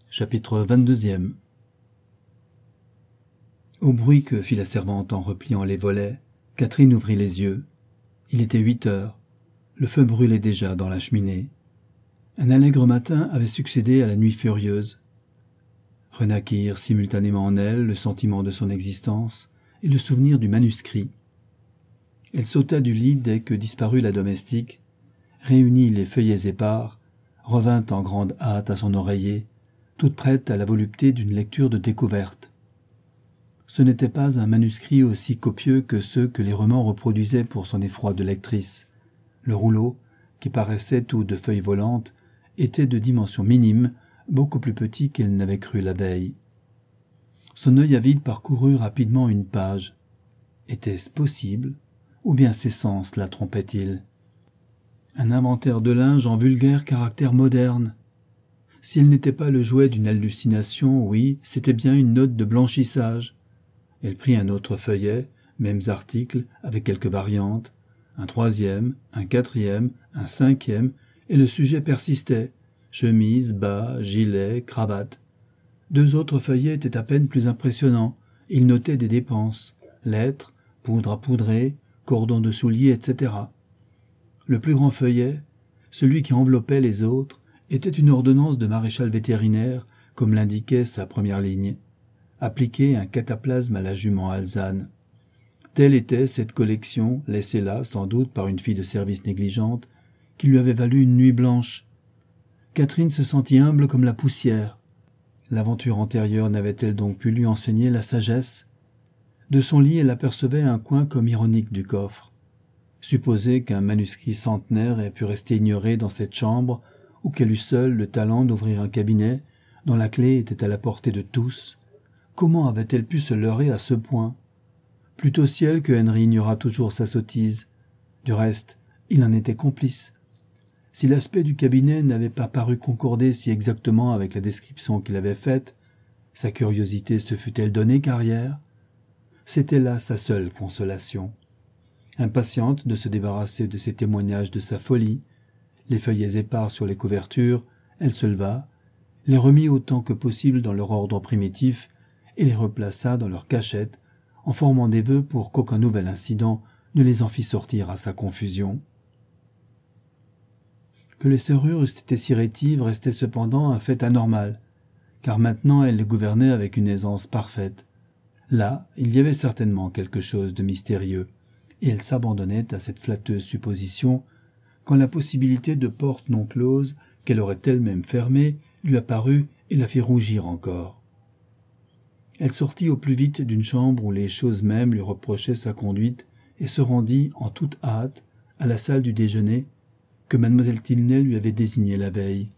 Chapitre 22. Au bruit que fit la servante en repliant les volets, Catherine ouvrit les yeux. Il était 8 heures. Le feu brûlait déjà dans la cheminée. Un allègre matin avait succédé à la nuit furieuse. Renaquirent simultanément en elle le sentiment de son existence et le souvenir du manuscrit. Elle sauta du lit dès que disparut la domestique, réunit les feuillets épars, revint en grande hâte à son oreiller, toute prête à la volupté d'une lecture de découverte. Ce n'était pas un manuscrit aussi copieux que ceux que les romans reproduisaient pour son effroi de lectrice. Le rouleau, qui paraissait tout de feuilles volantes, était de dimension minime, beaucoup plus petit qu'elle n'avait cru la veille. Son œil avide parcourut rapidement une page. Était-ce possible, ou bien ses sens la trompaient-ils? Un inventaire de linge en vulgaire caractère moderne. S'il n'était pas le jouet d'une hallucination, oui, c'était bien une note de blanchissage. Elle prit un autre feuillet, mêmes articles, avec quelques variantes, un troisième, un quatrième, un cinquième, et le sujet persistait. Chemise, bas, gilet, cravate. 2 autres feuillets étaient à peine plus impressionnants. Ils notaient des dépenses, lettres, poudre à poudrer, cordons de souliers, etc. Le plus grand feuillet, celui qui enveloppait les autres, était une ordonnance de maréchal vétérinaire, comme l'indiquait sa première ligne. Appliquer un cataplasme à la jument alezane. Telle était cette collection, laissée là, sans doute, par une fille de service négligente, qui lui avait valu une nuit blanche. Catherine se sentit humble comme la poussière. L'aventure antérieure n'avait-elle donc pu lui enseigner la sagesse? De son lit, elle apercevait un coin comme ironique du coffre. Supposer qu'un manuscrit centenaire ait pu rester ignoré dans cette chambre, ou qu'elle eût seule le talent d'ouvrir un cabinet, dont la clé était à la portée de tous, comment avait-elle pu se leurrer à ce point? Plût au ciel que Henry ignorât toujours sa sottise. Du reste, il en était complice. Si l'aspect du cabinet n'avait pas paru concorder si exactement avec la description qu'il avait faite, sa curiosité se fût-elle donné carrière? C'était là sa seule consolation. Impatiente de se débarrasser de ces témoignages de sa folie, les feuillets épars sur les couvertures, elle se leva, les remit autant que possible dans leur ordre primitif et les replaça dans leur cachette, en formant des vœux pour qu'aucun nouvel incident ne les en fît sortir à sa confusion. Que les serrures eussent été si rétives restait cependant un fait anormal, car maintenant elle les gouvernait avec une aisance parfaite. Là, il y avait certainement quelque chose de mystérieux, et elle s'abandonnait à cette flatteuse supposition quand la possibilité de portes non closes, qu'elle aurait elle-même fermées, lui apparut et la fit rougir encore. Elle sortit au plus vite d'une chambre où les choses mêmes lui reprochaient sa conduite et se rendit en toute hâte à la salle du déjeuner que mademoiselle Tilney lui avait désignée la veille.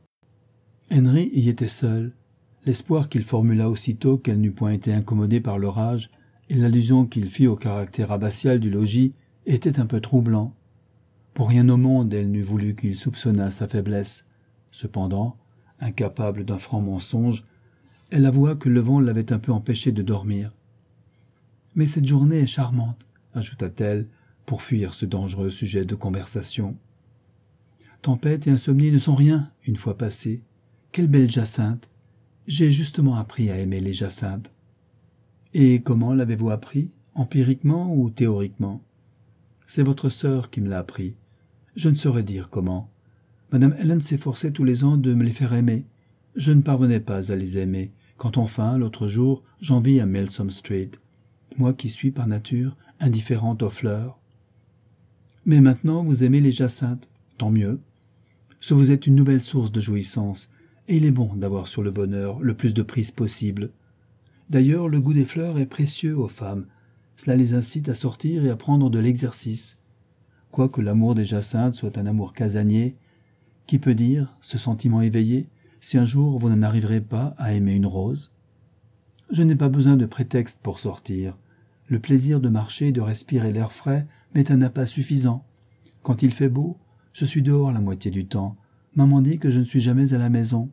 Henry y était seul. L'espoir qu'il formula aussitôt qu'elle n'eût point été incommodée par l'orage et l'allusion qu'il fit au caractère abbatial du logis était un peu troublant. Pour rien au monde elle n'eût voulu qu'il soupçonnât sa faiblesse. Cependant, incapable d'un franc mensonge, elle avoua que le vent l'avait un peu empêchée de dormir. « Mais cette journée est charmante », ajouta-t-elle, pour fuir ce dangereux sujet de conversation. « Tempête et insomnie ne sont rien, une fois passées. Quelle belle jacinthe! J'ai justement appris à aimer les jacinthes. » « Et comment l'avez-vous appris, empiriquement ou théoriquement ?»« C'est votre sœur qui me l'a appris. Je ne saurais dire comment. Madame Helen s'efforçait tous les ans de me les faire aimer. Je ne parvenais pas à les aimer, quand enfin, l'autre jour, j'en vis à Milsom Street, moi qui suis par nature indifférente aux fleurs. Mais maintenant vous aimez les jacinthes, tant mieux. Ce vous est une nouvelle source de jouissance, et il est bon d'avoir sur le bonheur le plus de prise possible. D'ailleurs, le goût des fleurs est précieux aux femmes. Cela les incite à sortir et à prendre de l'exercice. Quoique l'amour des jacinthes soit un amour casanier, qui peut dire, ce sentiment éveillé, si un jour vous n'en arriverez pas à aimer une rose? Je n'ai pas besoin de prétexte pour sortir. Le plaisir de marcher et de respirer l'air frais m'est un appât suffisant. Quand il fait beau, je suis dehors la moitié du temps. Maman dit que je ne suis jamais à la maison.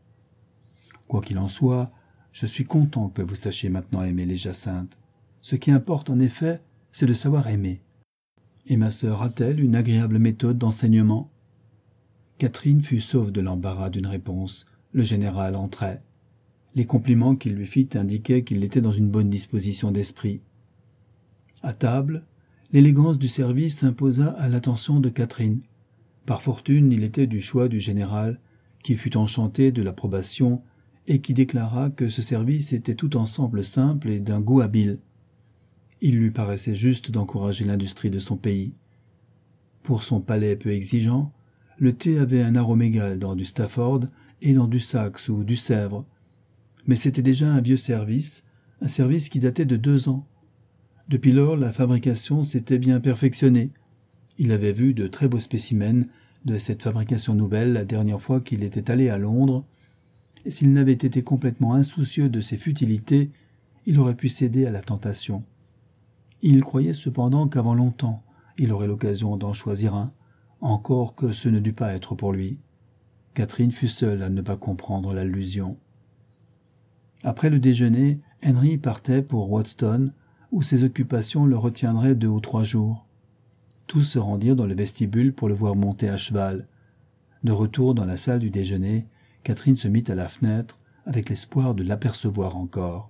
Quoi qu'il en soit, je suis content que vous sachiez maintenant aimer les jacinthes. Ce qui importe en effet, c'est de savoir aimer. Et ma sœur a-t-elle une agréable méthode d'enseignement? Catherine fut sauve de l'embarras d'une réponse, Le général entrait. Les compliments qu'il lui fit indiquaient qu'il était dans une bonne disposition d'esprit. À table, l'élégance du service s'imposa à l'attention de Catherine. Par fortune, il était du choix du général, qui fut enchanté de l'approbation et qui déclara que ce service était tout ensemble simple et d'un goût habile. Il lui paraissait juste d'encourager l'industrie de son pays. Pour son palais peu exigeant, le thé avait un arôme égal dans du Stafford et dans du Saxe ou du Sèvres. Mais c'était déjà un vieux service, un service qui datait de 2 ans. Depuis lors, la fabrication s'était bien perfectionnée. Il avait vu de très beaux spécimens de cette fabrication nouvelle la dernière fois qu'il était allé à Londres, et s'il n'avait été complètement insoucieux de ses futilités, il aurait pu céder à la tentation. Il croyait cependant qu'avant longtemps, il aurait l'occasion d'en choisir un, encore que ce ne dut pas être pour lui. Catherine fut seule à ne pas comprendre l'allusion. Après le déjeuner, Henry partait pour Wadston, où ses occupations le retiendraient 2 ou 3 jours. Tous se rendirent dans le vestibule pour le voir monter à cheval. De retour dans la salle du déjeuner, Catherine se mit à la fenêtre, avec l'espoir de l'apercevoir encore.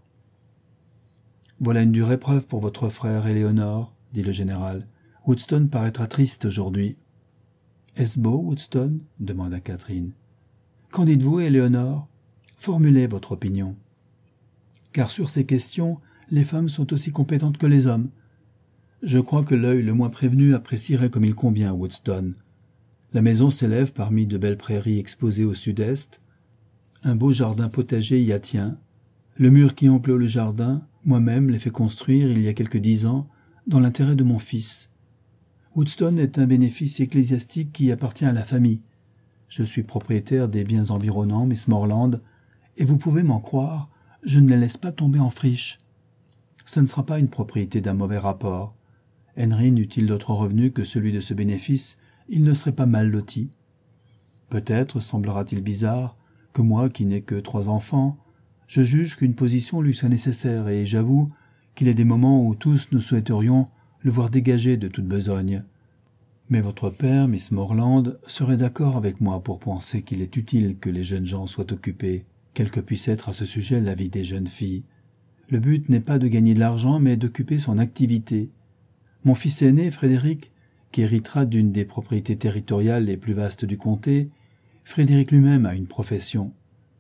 « Voilà une dure épreuve pour votre frère, Éléonore, » dit le général. « Woodstown paraîtra triste aujourd'hui. »« Est-ce beau, Woodstown » demanda Catherine. « Qu'en dites-vous, Éléonore ? Formulez votre opinion. » Car sur ces questions, les femmes sont aussi compétentes que les hommes. Je crois que l'œil le moins prévenu apprécierait comme il convient Woodstown. La maison s'élève parmi de belles prairies exposées au sud-est. Un beau jardin potager y attient. Le mur qui enclôt le jardin, moi-même l'ai fait construire il y a quelque 10 ans, dans l'intérêt de mon fils. Woodstown est un bénéfice ecclésiastique qui appartient à la famille. Je suis propriétaire des biens environnants, Miss Morland, et vous pouvez m'en croire, je ne les laisse pas tomber en friche. Ce ne sera pas une propriété d'un mauvais rapport. Henry n'eût-il d'autre revenu que celui de ce bénéfice, il ne serait pas mal loti. Peut-être semblera-t-il bizarre que moi, qui n'ai que 3 enfants, je juge qu'une position lui soit nécessaire, et j'avoue qu'il y a des moments où tous nous souhaiterions le voir dégagé de toute besogne. Mais votre père, Miss Morland, serait d'accord avec moi pour penser qu'il est utile que les jeunes gens soient occupés, quel que puisse être à ce sujet la vie des jeunes filles. Le but n'est pas de gagner de l'argent, mais d'occuper son activité. Mon fils aîné, Frédéric, qui héritera d'une des propriétés territoriales les plus vastes du comté, Frédéric lui-même a une profession.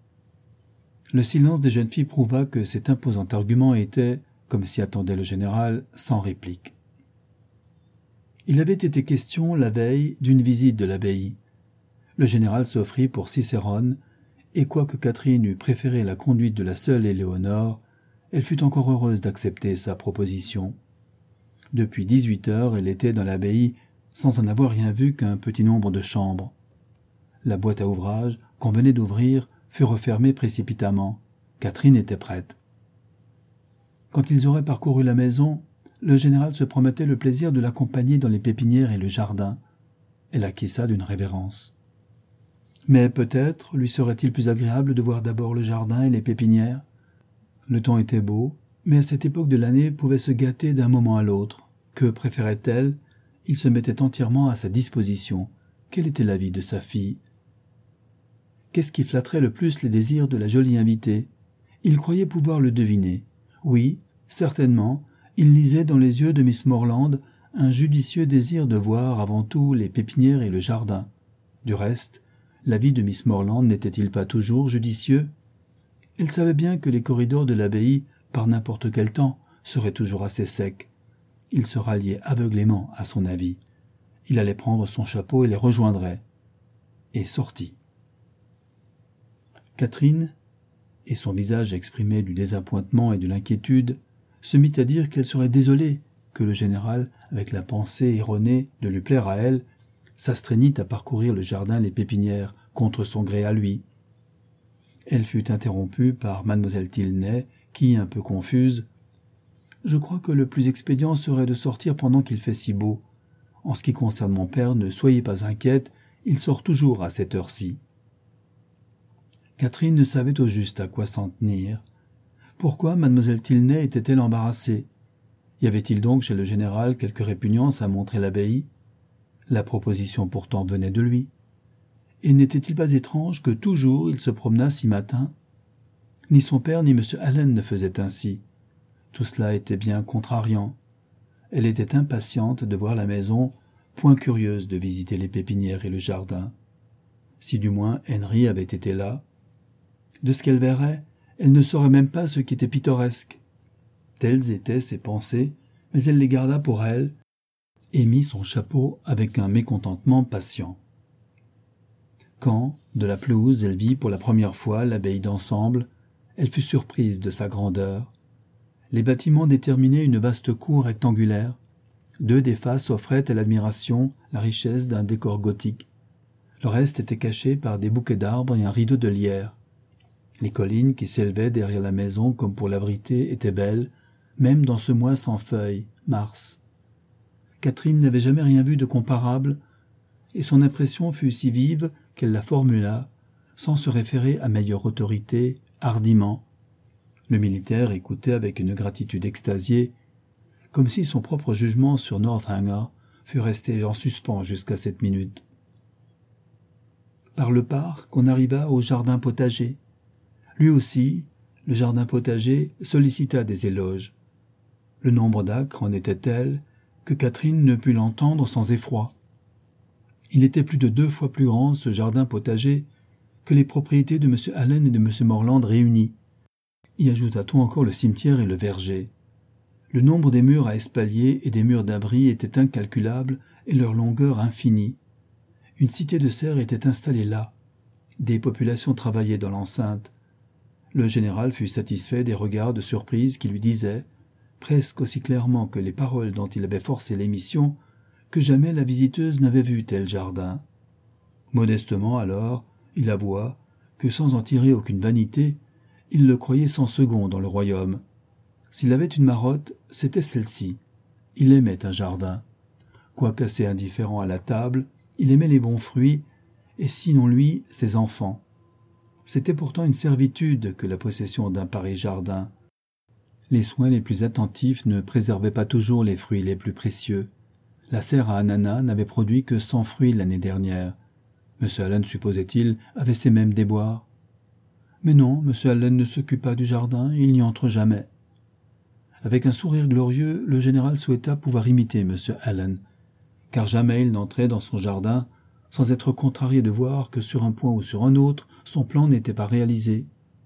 Le silence des jeunes filles prouva que cet imposant argument était, comme s'y attendait le général, sans réplique. Il avait été question, la veille, d'une visite de l'abbaye. Le général s'offrit pour Cicérone, et quoique Catherine eût préféré la conduite de la seule Éléonore, elle fut encore heureuse d'accepter sa proposition. Depuis 18 heures, elle était dans l'abbaye sans en avoir rien vu qu'un petit nombre de chambres. La boîte à ouvrage, qu'on venait d'ouvrir, fut refermée précipitamment. Catherine était prête. Quand ils auraient parcouru la maison, le général se promettait le plaisir de l'accompagner dans les pépinières et le jardin. Elle acquiesça d'une révérence. Mais peut-être lui serait-il plus agréable de voir d'abord le jardin et les pépinières. Le temps était beau, mais à cette époque de l'année pouvait se gâter d'un moment à l'autre. Que préférait-elle ? Il se mettait entièrement à sa disposition. Quel était l'avis de sa fille ? Qu'est-ce qui flatterait le plus les désirs de la jolie invitée ? Il croyait pouvoir le deviner. Oui, certainement, il lisait dans les yeux de Miss Morland un judicieux désir de voir avant tout les pépinières et le jardin. Du reste, l'avis de Miss Morland n'était-il pas toujours judicieux ? Elle savait bien que les corridors de l'abbaye, par n'importe quel temps, seraient toujours assez secs. Il se ralliait aveuglément à son avis. Il allait prendre son chapeau et les rejoindrait. Et sortit. Catherine, et son visage exprimait du désappointement et de l'inquiétude, se mit à dire qu'elle serait désolée que le général, avec la pensée erronée de lui plaire à elle, s'astreignît à parcourir le jardin et les pépinières contre son gré à lui. Elle fut interrompue par mademoiselle Tilney, qui, un peu confuse, « Je crois que le plus expédient serait de sortir pendant qu'il fait si beau. En ce qui concerne mon père, ne soyez pas inquiète, il sort toujours à cette heure-ci. » Catherine ne savait au juste à quoi s'en tenir. Pourquoi mademoiselle Tilney était-elle embarrassée ? Y avait-il donc chez le général quelque répugnance à montrer l'abbaye ? La proposition pourtant venait de lui. et n'était-il pas étrange que toujours il se promenât si matin? Ni son père ni M. Allen ne faisaient ainsi. Tout cela était bien contrariant. Elle était impatiente de voir la maison, point curieuse de visiter les pépinières et le jardin. Si du moins Henry avait été là. De ce qu'elle verrait, elle ne saurait même pas ce qui était pittoresque. Telles étaient ses pensées, mais elle les garda pour elle, et mit son chapeau avec un mécontentement patient. Quand, de la pelouse, elle vit pour la première fois l'abbaye d'ensemble, elle fut surprise de sa grandeur. Les bâtiments déterminaient une vaste cour rectangulaire. 2 des faces offraient à l'admiration la richesse d'un décor gothique. Le reste était caché par des bouquets d'arbres et un rideau de lierre. Les collines qui s'élevaient derrière la maison comme pour l'abriter étaient belles, même dans ce mois sans feuilles, mars. Catherine n'avait jamais rien vu de comparable, et son impression fut si vive qu'elle la formula, sans se référer à meilleure autorité, hardiment. Le militaire écoutait avec une gratitude extasiée, comme si son propre jugement sur Northanger fût resté en suspens jusqu'à cette minute. Par le parc, on arriva au jardin potager. Lui aussi, le jardin potager sollicita des éloges. Le nombre d'acres en était tel que Catherine ne put l'entendre sans effroi. Il était plus de 2 fois plus grand, ce jardin potager, que les propriétés de M. Allen et de M. Morland réunies. Y ajouta-t-on encore le cimetière et le verger. Le nombre des murs à espalier et des murs d'abri était incalculable et leur longueur infinie. Une cité de serfs était installée là. Des populations travaillaient dans l'enceinte. Le général fut satisfait des regards de surprise qui lui disaient, presque aussi clairement que les paroles dont il avait forcé l'émission, que jamais la visiteuse n'avait vu tel jardin. Modestement alors, il avoua que sans en tirer aucune vanité, il le croyait sans second dans le royaume. S'il avait une marotte, c'était celle-ci. Il aimait un jardin. Quoique assez indifférent à la table, il aimait les bons fruits, et sinon lui, ses enfants. C'était pourtant une servitude que la possession d'un pareil jardin. Les soins les plus attentifs ne préservaient pas toujours les fruits les plus précieux. La serre à ananas n'avait produit que 100 fruits l'année dernière. M. Allen, supposait-il, avait ces mêmes déboires. Mais non, M. Allen ne s'occupa du jardin, il n'y entre jamais. Avec un sourire glorieux, le général souhaita pouvoir imiter M. Allen, car jamais il n'entrait dans son jardin sans être contrarié de voir que sur un point ou sur un autre, son plan n'était pas réalisé.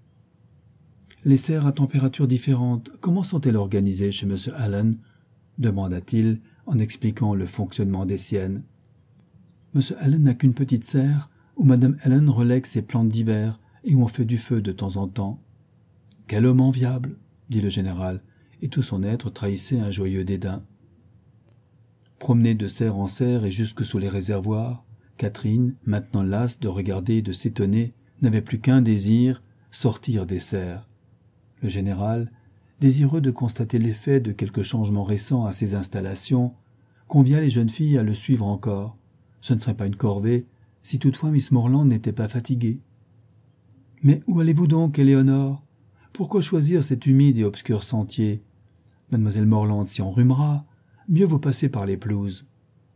Les serres à température différente, comment sont-elles organisées chez M. Allen? Demanda-t-il en expliquant le fonctionnement des siennes. M. Allen n'a qu'une petite serre où Mme Allen relègue ses plantes d'hiver et où on fait du feu de temps en temps. Quel homme enviable, dit le général, et tout son être trahissait un joyeux dédain. Promenée de serre en serre et jusque sous les réservoirs, Catherine, maintenant lasse de regarder et de s'étonner, n'avait plus qu'un désir, sortir des serres. Le général, désireux de constater l'effet de quelques changements récents à ses installations, convia les jeunes filles à le suivre encore. Ce ne serait pas une corvée, si toutefois Miss Morland n'était pas fatiguée. « Mais où allez-vous donc, Éléonore? Pourquoi choisir cet humide et obscur sentier? Mademoiselle Morland s'y enrhumera, mieux vaut passer par les pelouses. »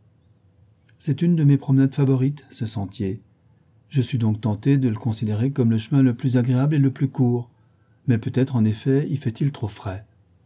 C'est une de mes promenades favorites, ce sentier. Je suis donc tenté de le considérer comme le chemin le plus agréable et le plus court, mais peut-être en effet y fait-il trop frais.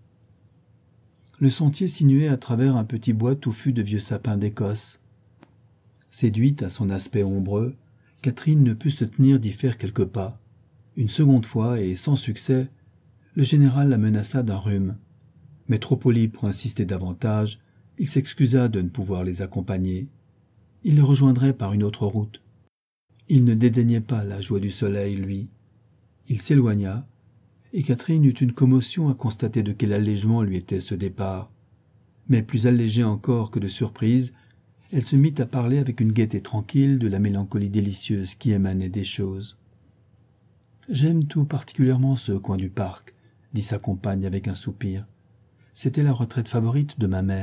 Le sentier sinuait à travers un petit bois touffu de vieux sapins d'Écosse. Séduite à son aspect ombreux, Catherine ne put se tenir d'y faire quelques pas. Une seconde fois, et sans succès, le général la menaça d'un rhume. Mais trop poli pour insister davantage, il s'excusa de ne pouvoir les accompagner. Il les rejoindrait par une autre route. Il ne dédaignait pas la joie du soleil, lui. Il s'éloigna, et Catherine eut une commotion à constater de quel allègement lui était ce départ. Mais plus allégée encore que de surprise, elle se mit à parler avec une gaieté tranquille de la mélancolie délicieuse qui émanait des choses. « J'aime tout particulièrement ce coin du parc, » dit sa compagne avec un soupir. « C'était la retraite favorite de ma mère. »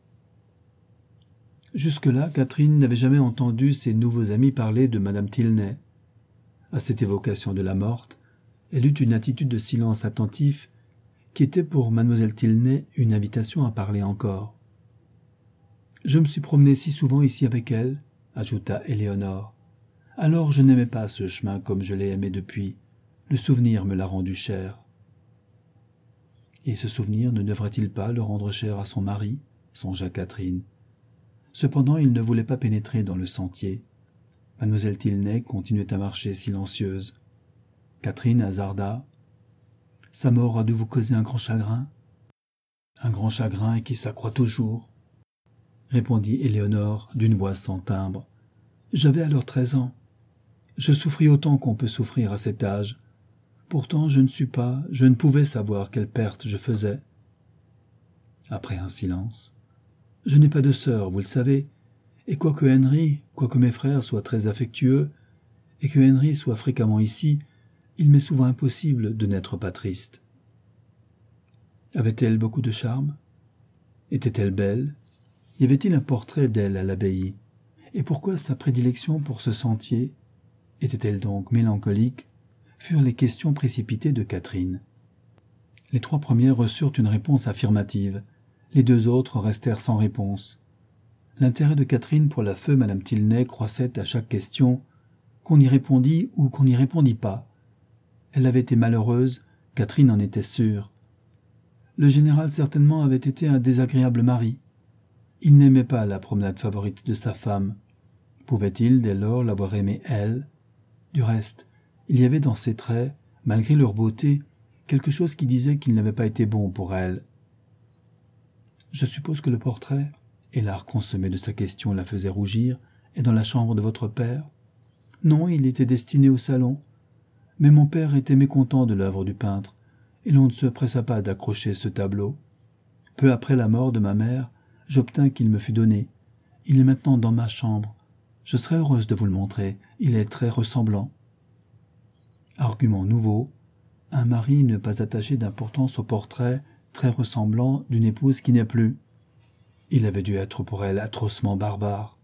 Jusque-là, Catherine n'avait jamais entendu ses nouveaux amis parler de Madame Tilney. À cette évocation de la morte, elle eut une attitude de silence attentif qui était pour Mademoiselle Tilney une invitation à parler encore. « Je me suis promenée si souvent ici avec elle, » ajouta Éléonore. Alors je n'aimais pas ce chemin comme je l'ai aimé depuis. Le souvenir me l'a rendu cher. Et ce souvenir ne devrait-il pas le rendre cher à son mari, songea Catherine. Cependant, il ne voulait pas pénétrer dans le sentier. Mademoiselle Tilney continuait à marcher silencieuse. Catherine hasarda. « Sa mort a dû vous causer un grand chagrin ?»« Un grand chagrin qui s'accroît toujours, » répondit Éléonore d'une voix sans timbre. « J'avais alors 13 ans. Je souffris autant qu'on peut souffrir à cet âge. Pourtant, je ne pouvais savoir quelle perte je faisais. » Après un silence. « Je n'ai pas de sœur, vous le savez, et quoique mes frères soient très affectueux, et que Henry soit fréquemment ici, il m'est souvent impossible de n'être pas triste. » Avait-elle beaucoup de charme? Était-elle belle? Y avait-il un portrait d'elle à l'abbaye? Et pourquoi sa prédilection pour ce sentier? Était-elle donc mélancolique? Furent les questions précipitées de Catherine. Les 3 premières reçurent une réponse affirmative. Les 2 autres restèrent sans réponse. L'intérêt de Catherine pour la feu Madame Tilney croissait à chaque question, qu'on y répondit ou qu'on n'y répondit pas. Elle avait été malheureuse, Catherine en était sûre. Le général certainement avait été un désagréable mari. Il n'aimait pas la promenade favorite de sa femme. Pouvait-il dès lors l'avoir aimée elle? Du reste, il y avait dans ses traits, malgré leur beauté, quelque chose qui disait qu'il n'avait pas été bon pour elle. « Je suppose que le portrait, » et l'art consommé de sa question la faisait rougir, « est dans la chambre de votre père ?»« Non, il était destiné au salon. Mais mon père était mécontent de l'œuvre du peintre, et l'on ne se pressa pas d'accrocher ce tableau. Peu après la mort de ma mère, j'obtins qu'il me fût donné. Il est maintenant dans ma chambre. Je serais heureuse de vous le montrer. Il est très ressemblant. » Argument nouveau. Un mari ne pas attacher d'importance au portrait très ressemblant d'une épouse qui n'est plus. Il avait dû être pour elle atrocement barbare.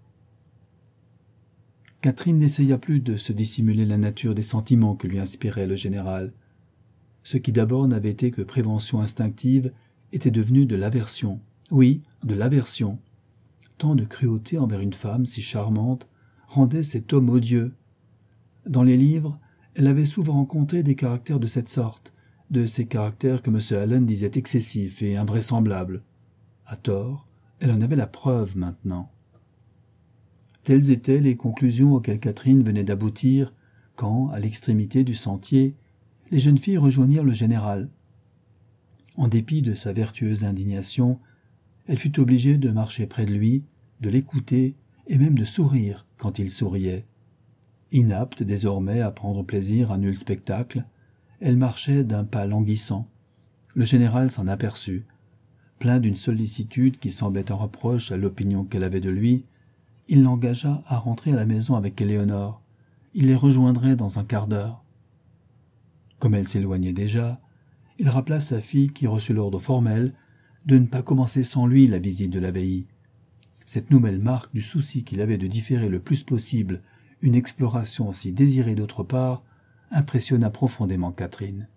Catherine n'essaya plus de se dissimuler la nature des sentiments que lui inspirait le général. Ce qui d'abord n'avait été que prévention instinctive était devenu de l'aversion. Oui, de l'aversion. Tant de cruauté envers une femme si charmante rendait cet homme odieux. Dans les livres, elle avait souvent rencontré des caractères de cette sorte, de ces caractères que M. Allen disait excessifs et invraisemblables. À tort, elle en avait la preuve maintenant. Telles étaient les conclusions auxquelles Catherine venait d'aboutir quand, à l'extrémité du sentier, les jeunes filles rejoignirent le général. En dépit de sa vertueuse indignation, elle fut obligée de marcher près de lui, de l'écouter et même de sourire quand il souriait. Inapte désormais à prendre plaisir à nul spectacle, elle marchait d'un pas languissant. Le général s'en aperçut. Plein d'une sollicitude qui semblait un reproche à l'opinion qu'elle avait de lui, il l'engagea à rentrer à la maison avec Éléonore. Il les rejoindrait dans un quart d'heure. Comme elle s'éloignait déjà, il rappela sa fille qui reçut l'ordre formel de ne pas commencer sans lui la visite de l'abbaye. Cette nouvelle marque du souci qu'il avait de différer le plus possible une exploration si désirée d'autre part impressionna profondément Catherine.